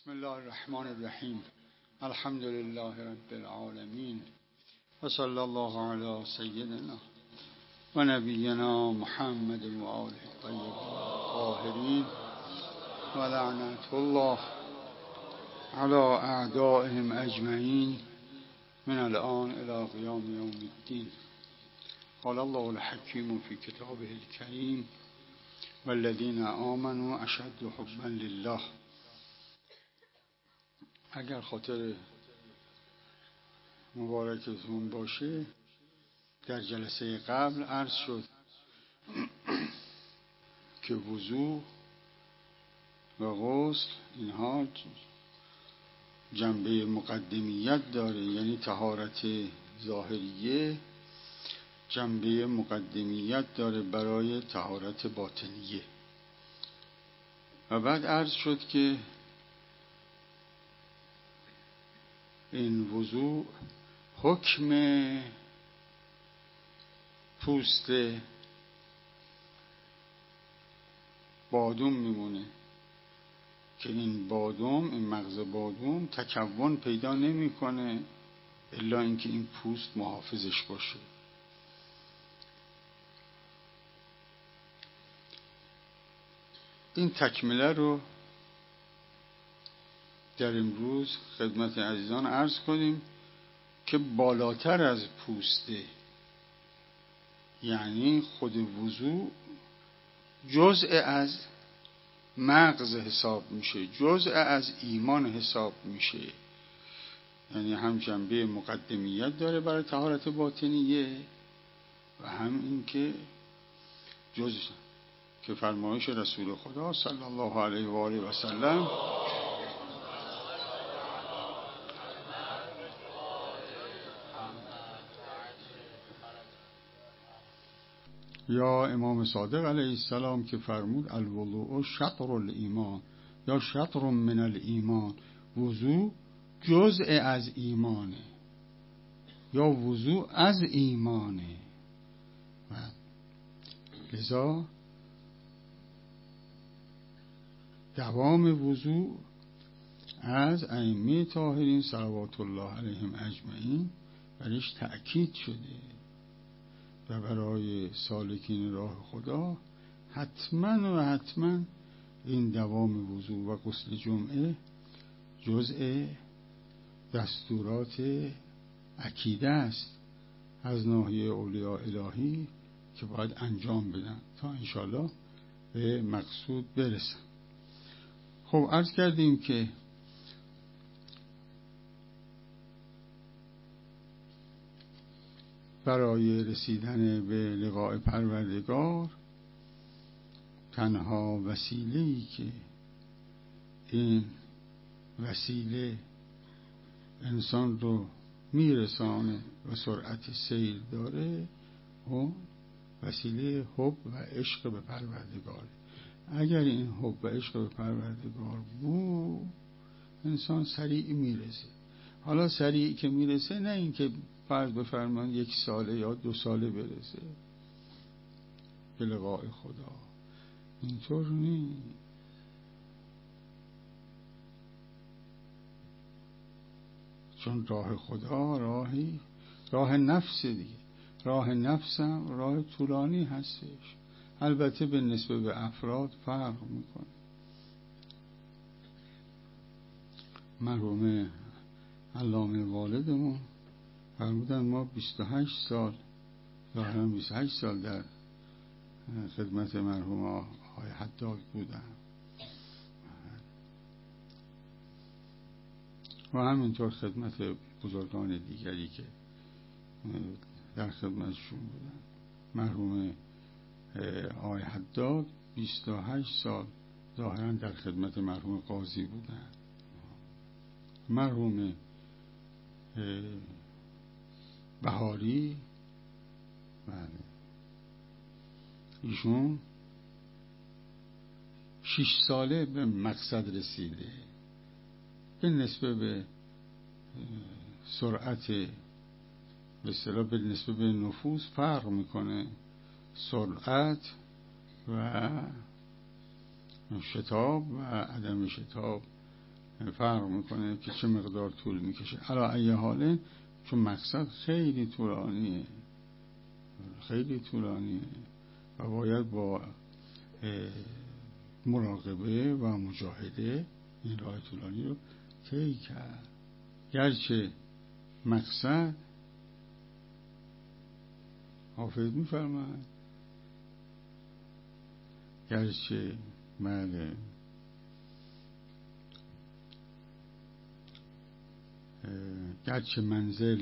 بسم الله الرحمن الرحیم. الحمد لله رب العالمین و صلی الله علی سیدنا و نبینا محمد و آله الطیبین الطاهرین و لعنت الله علی اعدائهم اجمعین من الان الی قیام یوم الدین. قال الله الحکیم فی کتابه الکریم والذین آمنوا اشد حبا لله. اگر خاطر مبارکتون باشه، در جلسه قبل عرض شد که وضو و غسل اینها جنبه مقدمیت داره، یعنی طهارت ظاهریه جنبه مقدمیت داره برای طهارت باطنیه. و بعد عرض شد که این وضوء حکم پوست بادوم میمونه که این بادوم، این مغز بادوم تکون پیدا نمیکنه الا اینکه این پوست محافظش باشه. این تکمله رو در امروز خدمت عزیزان عرض کنیم که بالاتر از پوسته، یعنی خود وضو جزء از مغز حساب میشه، جزء از ایمان حساب میشه، یعنی هم جنبه مقدمیت داره برای طهارت باطنیه و هم این که جزء که فرمایش رسول خدا صلی الله علیه و آله و سلم یا امام صادق علیه السلام که فرمود الوضوء شطر الایمان یا شطر من الایمان، وضو جزء از ایمانه یا وضو از ایمانه. لذا دوام وضو از ائمه طاهرین صلوات الله علیهم اجمعین برش تأکید شده و برای سالکین راه خدا حتما این دوام وضو و غسل جمعه جزء دستورات عقیده است از ناحیه اولیاء الهی که باید انجام بدن تا انشاءالله به مقصود برسن. خب عرض کردیم که برای رسیدن به لقاء پروردگار تنها وسیله‌ای که این وسیله انسان رو میرسانه و سرعت سیر داره و وسیله حب و عشق به پروردگار. اگر این حب و عشق به پروردگار بود انسان سریع میرسه. حالا سریعی که میرسه نه اینکه فرض بفرمان 1 ساله یا 2 ساله برسه به لقاء خدا، اینطور نیست. چون راه خدا راه نفس دیگه، راه نفسم راه طولانی هستش، البته به نسبت به افراد فرق میکنه. مرحوم علامه والدمون فرمودن ما 28 سال ظاهرا 28 سال در خدمت مرحوم آقای حداد بودم و همینطور خدمت بزرگان دیگری که در خدمتشون بودن. مرحوم آقای حداد 28 سال ظاهرا در خدمت مرحوم قاضی بودن. مرحوم بهاری ایشون 6 ساله به مقصد رسیده. به نسبت به سرعت به اصطلاح به نسبت به نفوس فرق میکنه، سرعت و شتاب و عدم شتاب فرق میکنه که چه مقدار طول میکشه. علی ای حاله چون مقصد خیلی طولانیه و باید با مراقبه و مجاهده این راه طولانی رو طی کرد. گرچه مقصد حافظ میفرماید گرچه منزل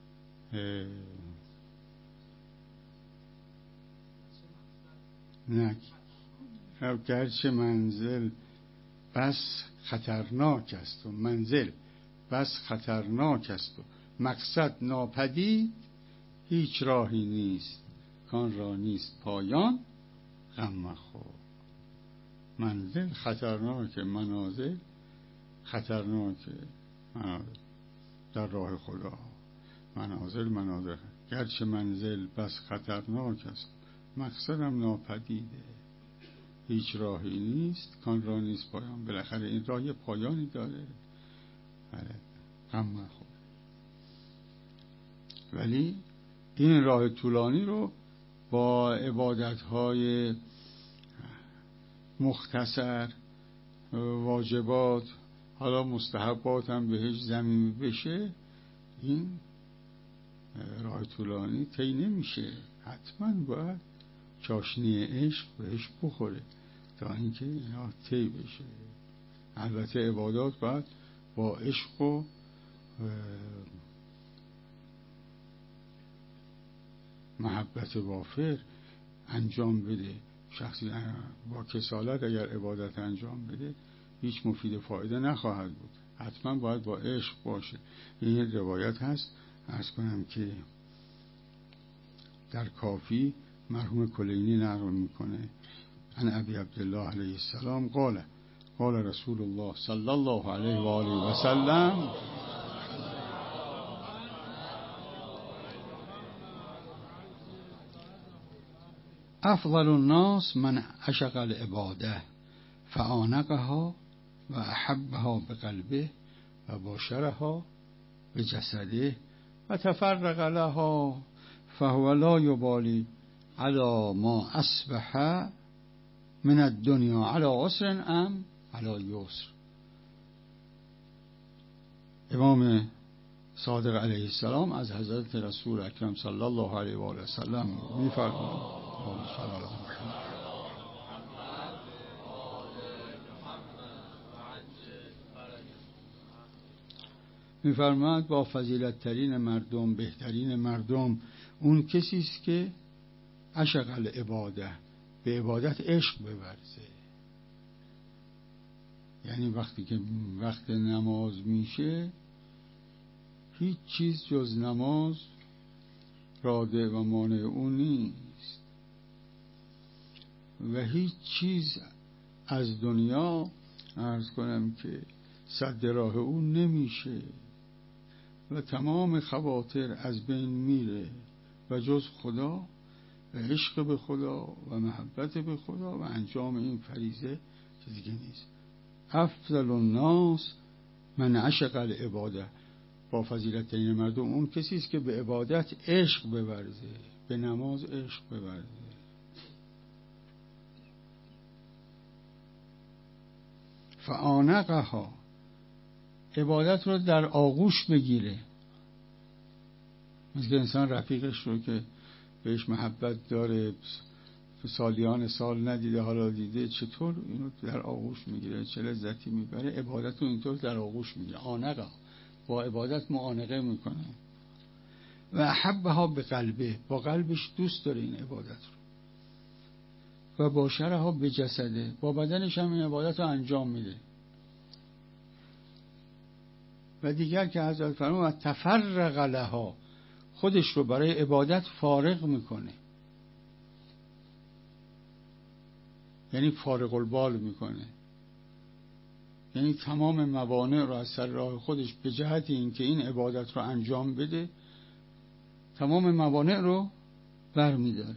گرچه منزل بس خطرناک است و منزل بس خطرناک است و مقصد ناپدید، هیچ راهی نیست کان را نیست پایان، غم مخور. منزل خطرناکه، منازل خطرناکه، در راه خدا منازل گرچه منزل بس خطرناک است مقصدم ناپدیده، هیچ راهی نیست کان را نیست پایان. بالاخره این راه یه پایانی داره، غم مخور. ولی این راه طولانی رو با عبادت‌های مختصر، واجبات، حالا مستحبات هم بهش ضمیمه بشه، این راه طولانی طی نمیشه. حتما باید چاشنی عشق بهش بخوره تا اینکه اینا طی بشه. البته عبادات باید با عشق و محبت وافر انجام بده. شخصی با کسالت اگر عبادت انجام بده هیچ مفید فایده نخواهد بود. حتما باید با عشق باشه. این روایت هست، عرض کنم که در کافی مرحوم کلینی نقل میکنه عن ابی عبدالله علیه السلام قال رسول الله صلی الله علیه و آله و سلم افضل الناس من عشق العباده فعانقها و احبها بقلبه و باشرها بجسده و تفرق لها فهو لا یبالی علی ما اصبح من الدنیا علی عسر ام علی یسر. امام صادق علیه السلام از حضرت رسول اکرم صلی الله علیه و آله و سلم می‌فرماید می‌فرماید با فضیلت ترین مردم، بهترین مردم اون کسی است که عشق العباده، به عبادت عشق بورزه. یعنی وقتی که وقت نماز میشه هیچ چیز جز نماز راده و مانع اون نیست و هیچ چیز از دنیا عرض کنم که سد راه اون نمیشه و تمام خواطر از بین میره و جز خدا و عشق به خدا و محبت به خدا و انجام این فریضه چیزی دیگه نیست. افضل الناس من عشق العباده، با فضیلت ترین مردم اون کسی است که به عبادت عشق بورزه، به نماز عشق بورزه. فعانقها، عبادت رو در آغوش بگیره. مثل انسان رفیقش رو که بهش محبت داره، سالیان سال ندیده حالا دیده، چطور اینو در آغوش میگیره، چه لذتی میبره. عبادت رو اینطور در آغوش میگیره. آنقه، با عبادت معانقه میکنه. و احبها به قلبه، با قلبش دوست داره این عبادت رو. و باشرها به جسده، با بدنش هم این عبادت رو انجام میده. و دیگر که حضرت فرمود تفرق لها، خودش رو برای عبادت فارغ میکنه، یعنی فارغ البال میکنه، یعنی تمام موانع رو از سر راه خودش به جهت این که این عبادت رو انجام بده تمام موانع رو برمیداره.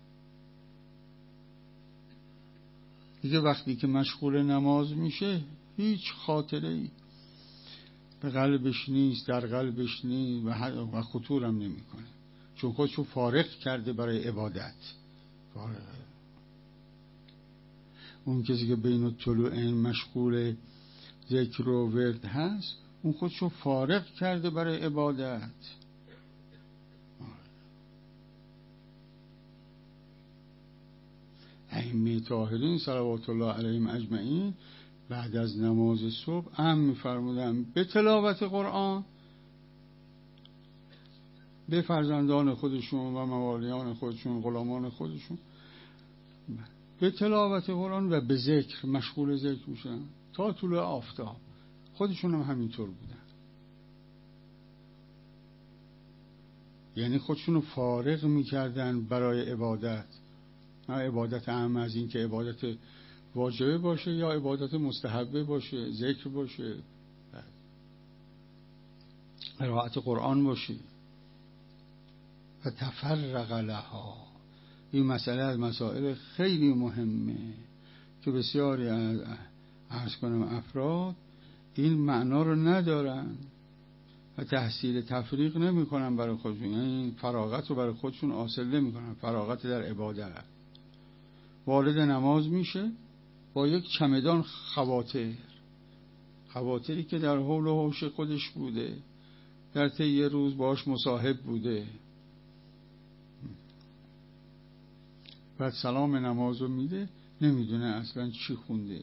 دیگه وقتی که مشغول نماز میشه هیچ خاطره ای به قلبش نیست، در قلبش نیست و خطورم نمیکنه، چون خودشو فارغ کرده برای عبادت. فارغه. اون کسی که بین الطلوعین مشغول ذکر و ورد هست، اون خودشو فارغ کرده برای عبادت. ائمه طاهرین صلوات الله علیهم اجمعین بعد از نماز صبح امر می‌فرمودن به تلاوت قرآن به فرزندان خودشون و موالیان خودشون، غلامان خودشون، به تلاوت قرآن و به ذکر مشغول ذکر میشن تا طلوع آفتاب. خودشون هم همینطور بودن، یعنی خودشون رو فارغ میکردن برای عبادت. نه عبادت اهم از این که عبادت واجبه باشه یا عبادت مستحبه باشه، ذکر باشه، قرائت قرآن باشه. و تفرق لها، این مسئله از مسائل خیلی مهمه که بسیاری از عرض کنم افراد این معنا رو ندارن و تحصیل تفریق نمی کنن برای خودشون، یعنی فراغت رو برای خودشون حاصل نمی کنن، فراغت در عبادت. وارد نماز میشه با یک چمدان خواطری که در حول و حوش خودش بوده، در طی روز باش مصاحب بوده، بعد سلام نماز رو میده، نمیدونه اصلا چی خونده.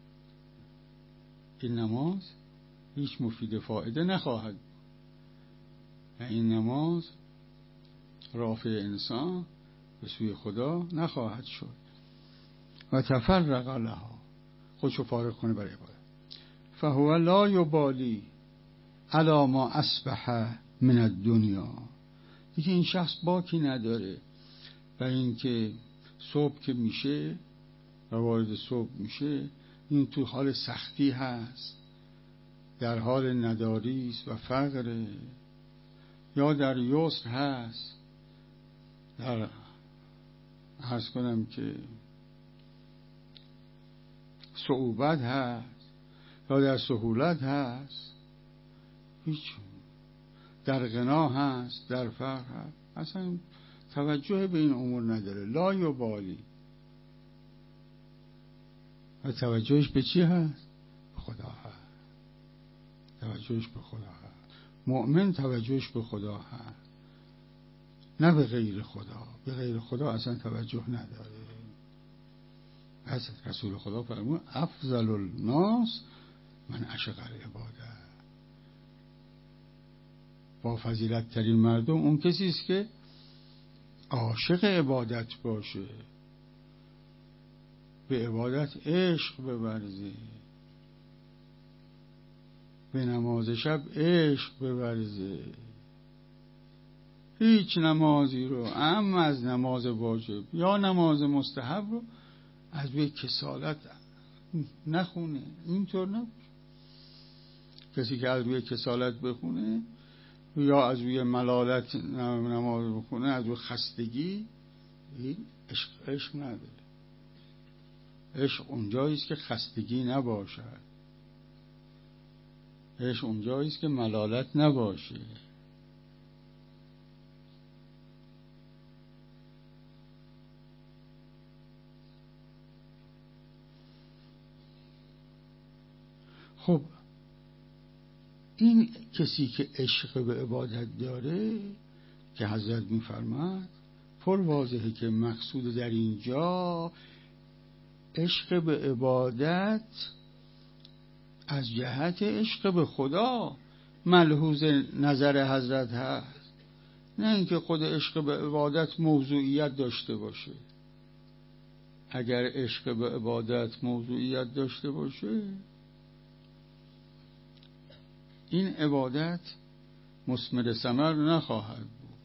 این نماز هیچ مفید فایده نخواهد. این نماز رافع انسان به سوی خدا نخواهد شد. و تفرق لها، خودشو فارغ کنه برای عبادت. فهو لا یبالی علی ما اصبح من الدنیا، دیگه این شخص باکی نداره برای اینکه صبح که میشه و وارد صبح میشه، این تو حال سختی هست، در حال نداری است و فقر، یا در یسر هست، در عرض کنم که صعوبت هست یا در سهولت هست، هیچ، در غنا هست، در فقر هست، اصلا توجه به این امور نداره. لا یبالی. و توجهش به چی هست؟ خدا هست. توجهش به خدا هست. مؤمن توجهش به خدا هست، نه به غیر خدا. به غیر خدا اصلا توجه نداره. از رسول خدا فرمود افضل الناس من عشق العباده، با فضیلت ترین مردم اون کسی است که عاشق عبادت باشه، به عبادت عشق بورزه، به نماز شب عشق بورزه. هیچ نمازی رو، اما از نماز واجب یا نماز مستحب رو، از روی کسالت نخونه. اینطور نباشه. کسی که از روی کسالت بخونه یا از روی ملالت نماز بخونه، از روی خستگی، این عشق نداره. عشق اونجاییست که خستگی نباشد، عشق اونجاییست که ملالت نباشه. خب این کسی که عشق به عبادت داره که حضرت می‌فرماد پر واضحه که مقصود در اینجا عشق به عبادت از جهت عشق به خدا ملحوظ نظر حضرت هست، نه اینکه خود عشق به عبادت موضوعیت داشته باشه. اگر عشق به عبادت موضوعیت داشته باشه، این عبادت مثمر ثمر نخواهد بود.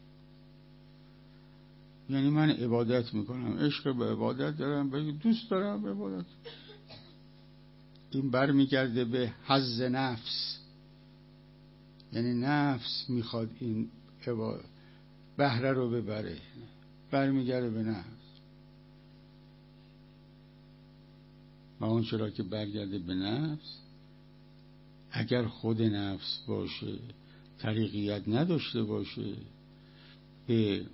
یعنی من عبادت میکنم، عشق به عبادت دارم، دوست دارم عبادت، این برمیگرده به حظ نفس. یعنی نفس میخواد این بهره رو ببره، برمیگرده به نفس. و اون چرا که برگرده به نفس، اگر خود نفس باشه، طریقیت نداشته باشه، به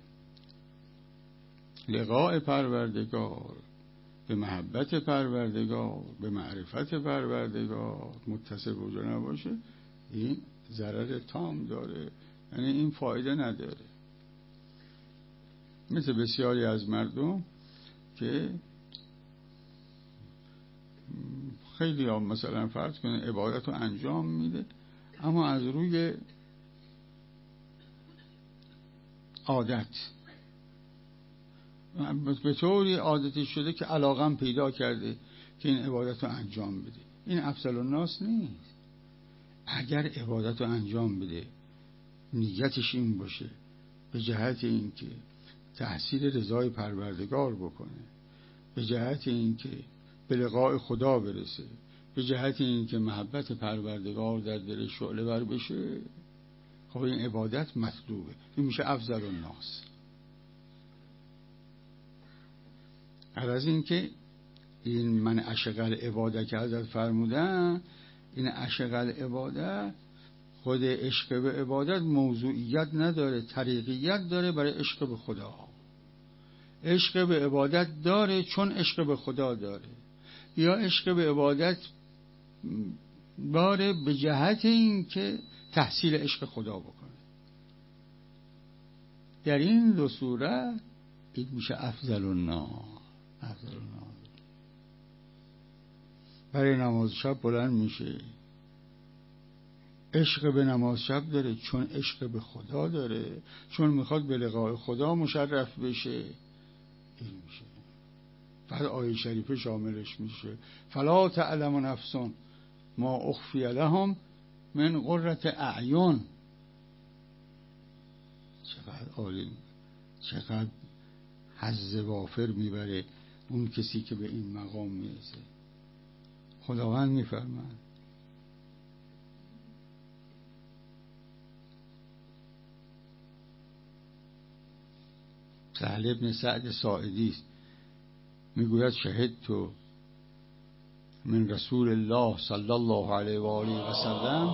لقاء پروردگار، به محبت پروردگار، به معرفت پروردگار متصل وجود نباشه، این ضرر تام داره، یعنی این فایده نداره. مثل بسیاری از مردم که خیلی هم مثلا فرض کنه عبادت رو انجام میده، اما از روی عادت، به طوری عادتی شده که علاقم پیدا کرده که این عبادت رو انجام بده. این افضل الناس نیست. اگر عبادت رو انجام بده نیتش این باشه به جهت این که تحصیل رضای پروردگار بکنه، به جهت این که به لقاء خدا برسه، به جهت این که محبت پروردگار در دل شعله بر بشه، خب این عبادت مطلوبه، این میشه افضل الناس. از این که این من عشق العباده که حضرت فرمودن، این عشق العباده، خود عشق به عبادت موضوعیت نداره، طریقیت داره برای عشق به خدا. عشق به عبادت داره چون عشق به خدا داره، یا عشق به عبادت داره به جهت این که تحصیل عشق خدا بکنه. در این دو صورت این میشه افضل الناس. برای نماز شب بلند میشه، عشق به نماز شب داره چون عشق به خدا داره، چون میخواد به لقاء خدا مشرف بشه. این میشه بعد آیه شریفه شاملش میشه فلا تعلم نفس ما اخفی لهم من قرة اعین. چقدر عالی، چقدر حظ وافر میبره اون کسی که به این مقام میرسه. خداوند میفرماید سهل ابن سعد ساعدی است، میگوید شهدت من رسول الله صلی الله علیه و آله و سلم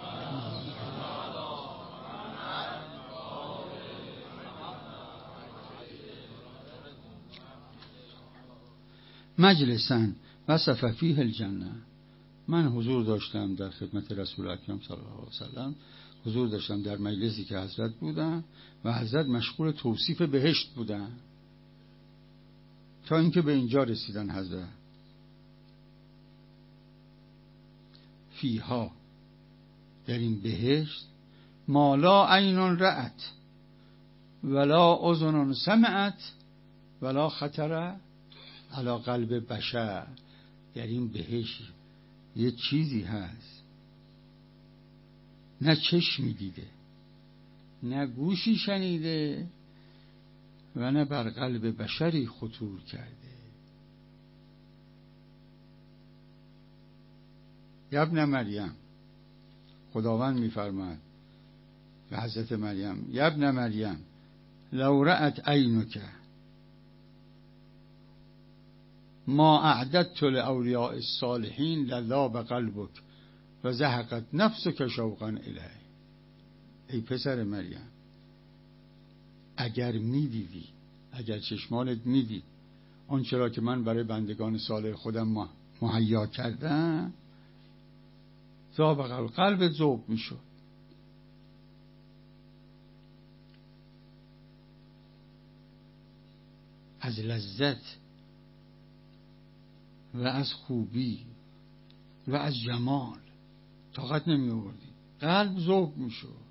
مجلسا وصف فیه الجنه. من حضور داشتم در خدمت رسول اکرم صلی الله علیه و سلم، حضور داشتم در مجلسی که حضرت بودن و حضرت مشغول توصیف بهشت بودن تا اینکه به اینجا رسیدن. حضرت فیها، در این بهشت، ما لا عین رأت ولا اذن سمعت ولا خطر علی قلب بشر. در این بهشت یه چیزی هست نه چشمی دیده، نه گوشی شنیده و نه بر قلب بشری خطور کرده. یا ابن مریم، خداوند میفرماید به حضرت مریم یا ابن مریم لو رأت عینک ما اعددت لاولیاء الصالحین لذاب قلبک و زهقت نفسک شوقا الیه. ای پسر مریم، اگر میدیدی، اگر چشمانت میدید آنچه را که من برای بندگان صالح خودم مهیا کردم، ذاب قلبت ذوب میشد. از لذت و از خوبی و از جمال طاقت نمی آوردی، قلب ذوب میشد.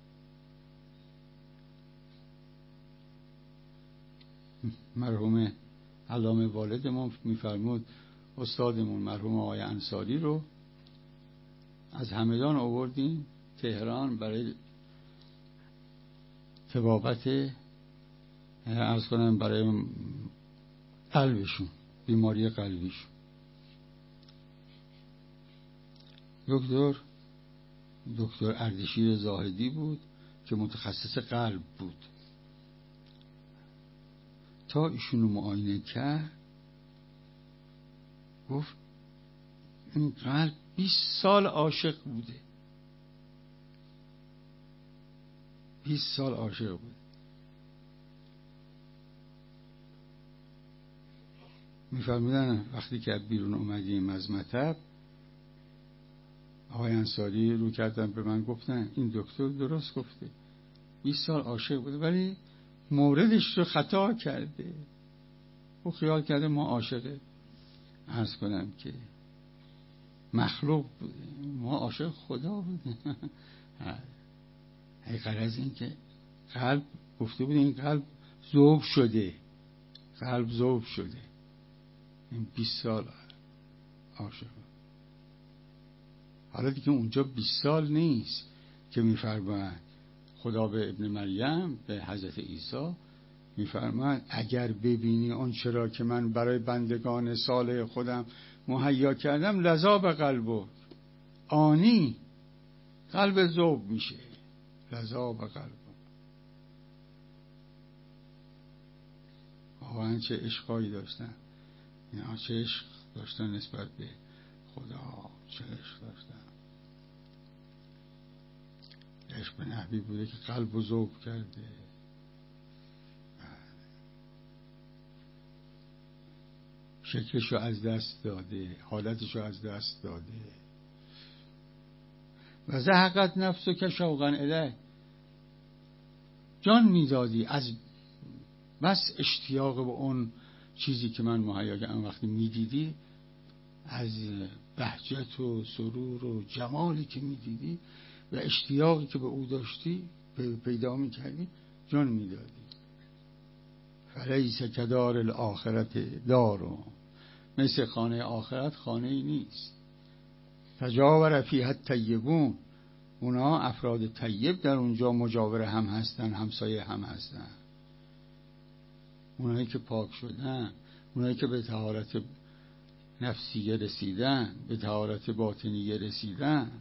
مرحوم علامه والدمون میفرمود استادمون مرحوم آقای انصاری رو از همدان آوردیم تهران برای طبابت، عرض کنم برای قلبشون، بیماری قلبیشون. دکتر اردشیر زاهدی بود که متخصص قلب بود. تا ایشونو معاینه کرد گفت این قلب 20 سال عاشق بوده، 20 سال عاشق بوده. میفرمودن وقتی که بیرون اومدیم از مطب، آقای انصاری رو کردن به من گفتن این دکتر درست گفته، 20 سال عاشق بوده ولی موردش رو خطا کرده. او خیال کرده ما عاشق، عرض کنم که مخلوق بوده، ما عاشق خدا بوده. غرض این که قلب گفته بود این قلب ذوب شده، قلب ذوب شده. این 20 سال عاشق. حالا دیگه اونجا 20 سال نیست که میفرماید خدا به ابن مریم، به حضرت عیسی میفرماید اگر ببینی اون چرا که من برای بندگان صالح خودم مهیا کردم لذا به قلبو، آنی قلب ذوب میشه، لذا به قلبو. واقعا چه عشقایی داشتن اینا، چه عشق داشتن نسبت به خدا، چه عشق داشتن. عشق به نحوی بوده که قلب و ذوب کرده. شکلشو از دست داده، حالتشو از دست داده. و زهقت نفسو که شوقا الیه، جان میدادی از بس اشتیاق به اون چیزی که من مهیا کردم. وقتی میدیدی از بهجت و سرور و جمالی که میدیدی و اشتیاقی که به او داشتی پیدا میکردی، جان میدادی. فلیس کدار الاخرت دارو، مثل خانه آخرت خانه ای نیست. تجاور فیها الطیبون، اونا افراد طیب در اونجا مجاور هم هستن، همسایه هم هستن. اونایی که پاک شدن، اونایی که به طهارت نفسیه رسیدن، به طهارت باطنیه رسیدن،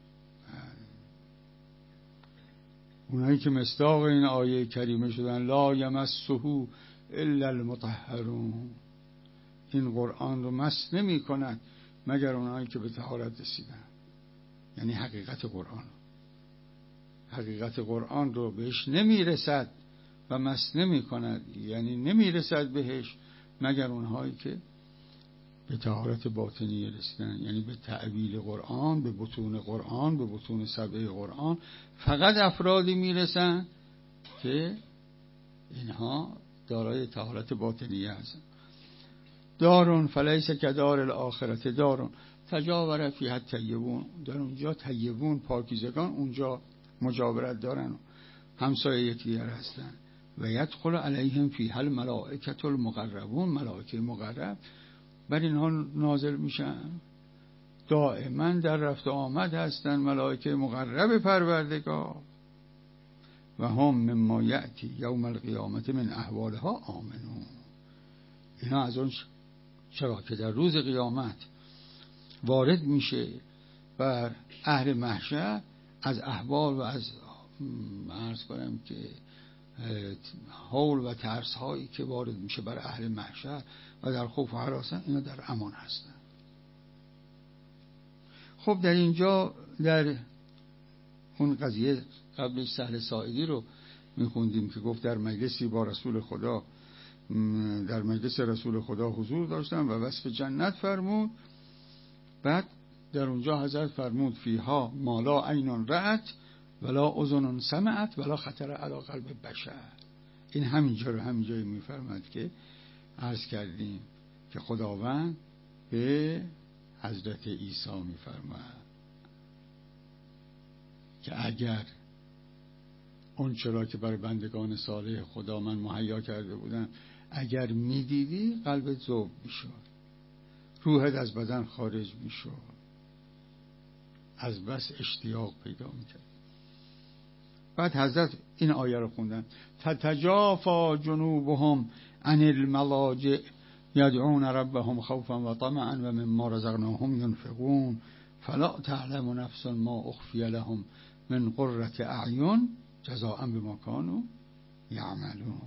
اونایی که مصداق این آیه کریمه شدن لا یمسه الا المطهرون، این قرآن رو مس نمی کند مگر اونایی که به طهارت رسیدن. یعنی حقیقت قرآن رو بهش نمی رسد و مس نمی کند، یعنی نمی رسد بهش مگر اونهایی که به طهارت باطنی رسیدن، یعنی به تأویل قرآن، به بطون قرآن، به بطون سبع قرآن. فقط افرادی میرسن که اینها دارای طهارت باطنی هستن. دارون فلیس کدار الاخرت دارون تجاور فیها الطیبون، در اونجا طیبون پاکیزگان اونجا مجاورت دارن، همسایه یکدیگر هستن. و یدخل علیهم فیها الملائکة المقربون، ملائکه مقرب بر اینها نازل میشن، دائما در رفت و آمد هستن ملائکه مقرب پروردگار. و هم مما یأتی یوم القیامت من احوالها آمنون، اینا از اون چرا که در روز قیامت وارد میشه بر اهل محشر از احوال و از عرض کنم که حول و ترس هایی که وارد میشه بر اهل محشر و در خوف و هراسن، اینا در امان هستن. خب در اینجا در اون قضیه قبلش سهل ساعدی رو میخوندیم که گفت در مجلسی با رسول خدا، در مجلس رسول خدا حضور داشتم و وصف جنت فرمود. بعد در اونجا حضرت فرمود فیها ما لا عین رأت ولا اذن سمعت ولا خطر علی قلب بشر. این همینجا میفرماد که عرض کردیم که خداوند به حضرت عیسی میفرماد که اگر اون چرا که برای بندگان صالح خدا من مهیا کرده بودم اگر میدیدی قلبت ذوب میشد، روحت از بدن خارج میشد، از بس اشتیاق پیدا میکرد. بعد حضرت این آیه رو خوندن تتجافا جنوبهم عن المضاجع یدعون ربهم خوفا و طمعا و مما رزقناهم ينفقون فلا تعلم نفس ما اخفی لهم من قرة اعین جزاء بما كانوا یعملون.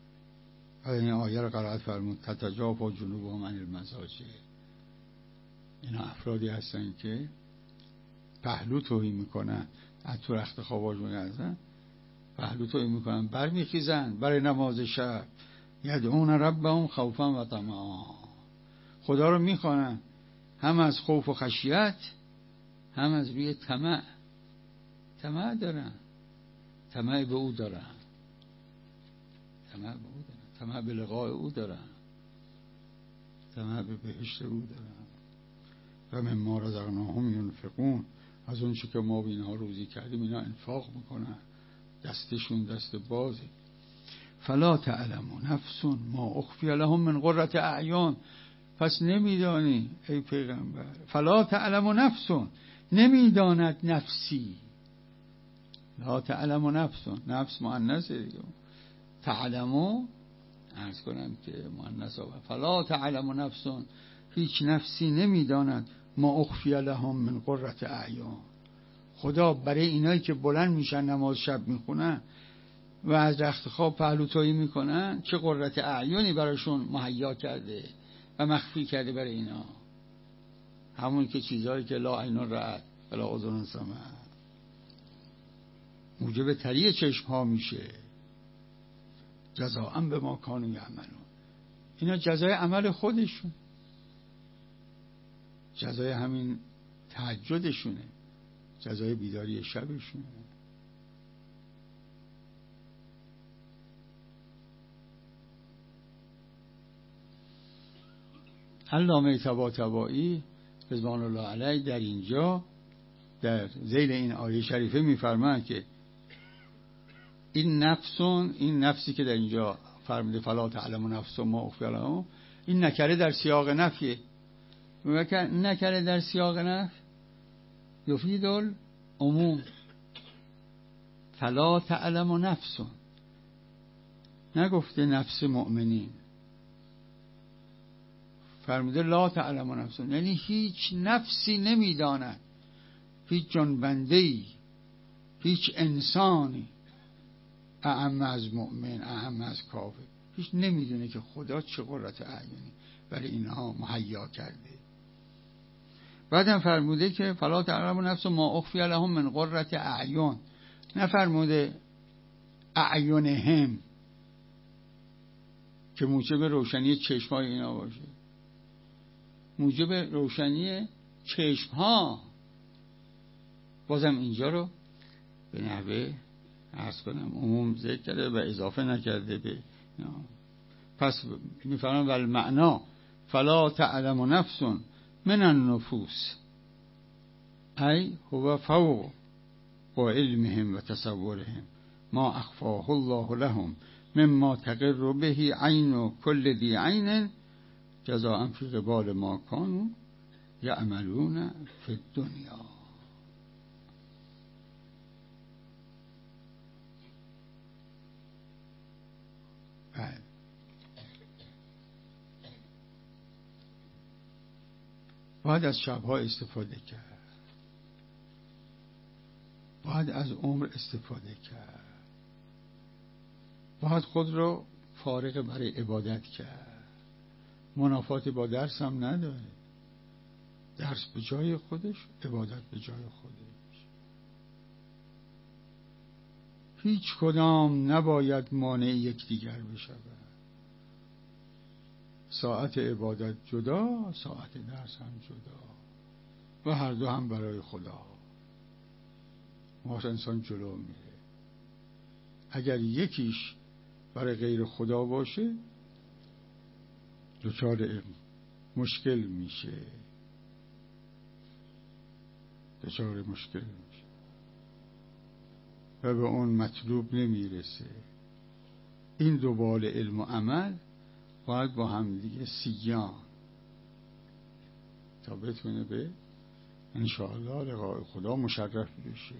این آیه رو قرائت فرمود تتجافا جنوبهم عن المضاجع، اینا افرادی هستن که پهلو توهی میکنن، از تو رخت خواباش میگردن، پهلو توهی میکنن، برمیخیزن برای نماز شب، یدعون ربهم خوفا و طمعا، خدا رو میخوانن هم از خوف و خشیت هم از روی طمع. طمع دارن، طمع به او دارن، طمع به لقاء او دارن، طمع به بهشت او دارن. و مما رزقناهم ینفقون، از اون چه که ما به اینها روزی کردیم اینا انفاق میکنن، دستشون دست بازه. فلا تعلم نفس ما اخفی لهم من قرة اعین، پس نمیدانی ای پیغمبر، فلا تعلم نفس، نمیداند نفسی، لا تعلم نفس، نفس مؤنثه دیگه، تعلمو عرض کنم که مؤنث آورد، فلا تعلم نفس، هیچ نفسی نمیداند ما اخفی لهم من قرة اعین، خدا برای اینایی که بلند میشن نماز شب میخونن و از رخت خواب پهلوتایی میکنن چه قرة اعینی براشون مهیا کرده و مخفی کرده برای اینا، همون که چیزهایی که لا عین رأت ولا اذن سمعت، موجب تری چشم ها میشه. جزاء بما کانوا یعملون، اینا جزای عمل خودشون، جزای همین تهجدشونه، جزای بیداری شبشونه. علامه طباطبایی رضوان الله علیه در اینجا در ذیل این آیه شریفه میفرماید که این نفسی که در اینجا فرموده فلا تعلم نفس ما اخفی لهم، این نکره در سیاق نفیه، نکره در سیاق نفی یفید العموم، فلا تعلم نفس، نگفته نفس مؤمنین، فرموده لا تعلم نفس، یعنی هیچ نفسی نمیداند، هیچ جنبنده‌ای، هیچ انسانی اعم از مؤمن، اعم از کافر، هیچ نمیدونه که خدا چه قرة اعینی برای اینها مهیا کرده. بعدم فرموده که فلا تعلم نفس ما اخفی لهم من قرة اعین، نفرموده اعینهم که موجب روشنی چشمای اینا باشه، موجب روشنی چشمها، بازم اینجا رو به نحوه عرض کنم عموم ذکر کرده و اضافه نکرده به پس میفرمان والمعنا فلا تعلم نفس من النفوس ای هو فوق و علمهم و تصورهم ما اخفاه الله لهم مما تقر به عین کل ذی عین جزاء فی قبال ما کانوا یعملون فی الدنیا. باید از شبها استفاده کرد، باید از عمر استفاده کرد، باید خود رو فارغ برای عبادت کرد. منافاتی با درس هم نداره، درس به جای خودش، عبادت به جای خودش، هیچ کدام نباید مانع یکدیگر بشود. ساعت عبادت جدا، ساعت درس هم جدا و هر دو هم برای خدا. واسه انسان جلو میره، اگر یکیش برای غیر خدا باشه دچار مشکل میشه، دچار مشکل میشه و به اون مطلوب نمیرسه. این دو بال علم و عمل باید با هم دیگه سیان تا بتونه به انشاءالله لقاء خدا مشرف بشه.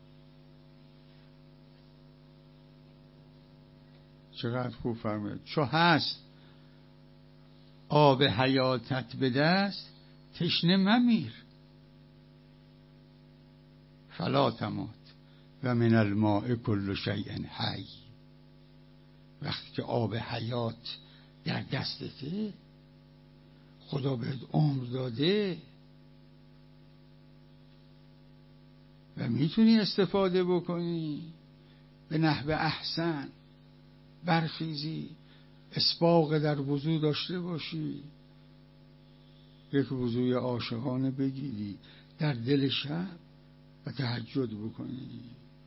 چقدر خوب فرماید چو هست آب حیاتت به دست تشنه ممیر، فلا تموت و من الماء کل شیء حی. وقتی که آب حیات در دستته، خدا بهت عمر داده، و میتونی استفاده بکنی به نحو احسن، برخیزی، اسباق در وضو داشته باشی، یک وضوی عاشقانه بگیری در دل شب و تهجد بکنی.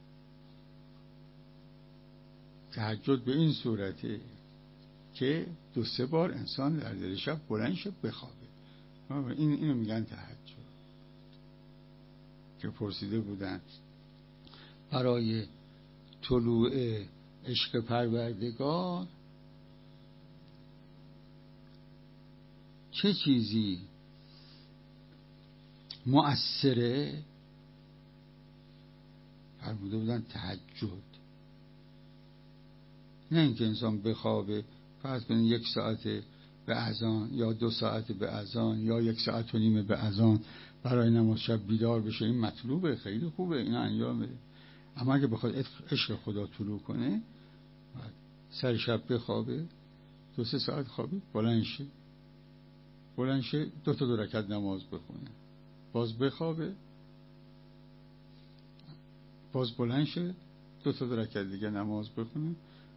تهجد به این صورته که 2-3 بار انسان در دل شب بلند شه بخوابه. اینو میگن تهجد. که پرسیده بودن برای طلوع عشق پروردگار چه چیزی مؤثره؟ فرموده بودن تهجد. نه اینکه انسان بخوابه فرض کنید 1 ساعت به اذان یا 2 ساعت به اذان یا 1 ساعت و نیم به اذان برای نماز شب بیدار بشه. این مطلوبه، خیلی خوبه، این انجام بده. اما اگه بخواد عشق خدا طلوع کنه سر شب بخوابه، 2-3 ساعت خوابه، بلند شه 2 رکعت نماز بخونه، باز بخوابه، باز بلند شه 2 رکعت دیگه نماز بخونه،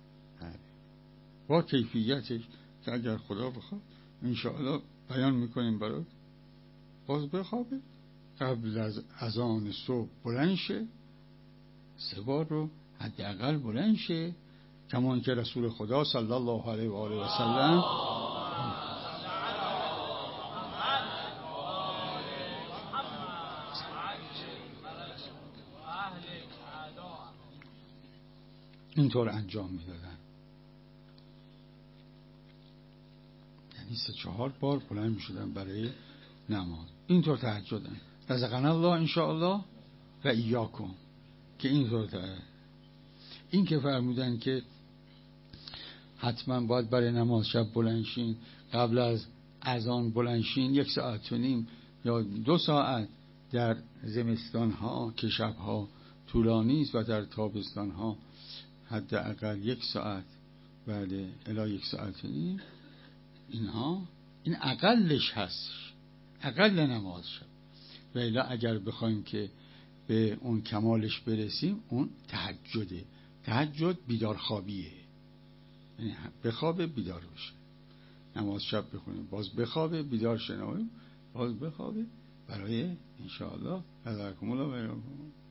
با کیفیتش که اگر خدا بخواد انشاءالله بیان میکنیم برات. باز بخوابه، قبل از اذان صبح بلند شه، 3 بار رو حداقل بلند شه، کمان که رسول خدا صلی الله علیه و آله و سلم اینطور انجام میدادن. یعنی 3-4 بار بلند میشدن برای نماز. اینطور تهجدن. رزقنا الله انشاءالله و ایاکم که اینطور این که فرمودن که حتما باید برای نماز شب بلند شین، قبل از اذان بلند شین 1 ساعت و نیم یا 2 ساعت در زمستان ها که شب ها طولانی است و در تابستان ها حداقل 1 ساعت، بله الی 1 ساعت و نیم. اینها این اقلش هست، اقل نماز شب. و الا اگر بخوایم که به اون کمالش برسیم اون تهجده. تهجد بیدار خوابیه، یعنی بخوابه بیدار بشه، نماز شب بخونیم، باز بخوابه بیدار شه، باز بخوابه، برای انشاءالله رضاکم الله و ایاکم.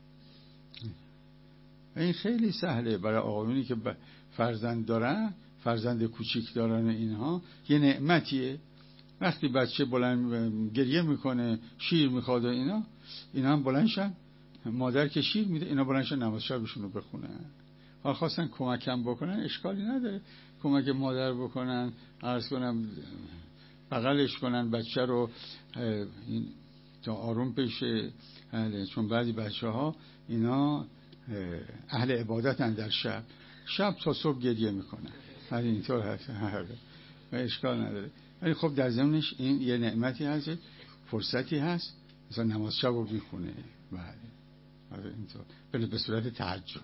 این خیلی سهله برای آقایونی که فرزند دارن، فرزند کوچیک دارن، اینها یه نعمتیه. وقتی بچه بلند گریه میکنه، شیر میخواد و اینا هم بلند شن، مادر که شیر میده اینا بلند شن نماز شبشون رو بخونن. حالا خواستن کمکم بکنن اشکالی نداره، کمک مادر بکنن، عرض کنم بغلش کنن بچه رو این تا آروم بشه. چون بعضی بچه ها اینا اهل عبادتن، در شب تا صبح گریه میکنن، ولی اینطور هست و اشکال نداره. ولی خب در ضمنش این یه نعمتی هست، فرصتی هست، مثلا نماز شب رو میخونه. بله اینطور به صورت تهجد.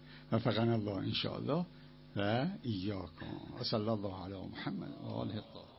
وفقنا الله انشاءالله و ایاکم. و صلی الله علی محمد و آله الطاهرین.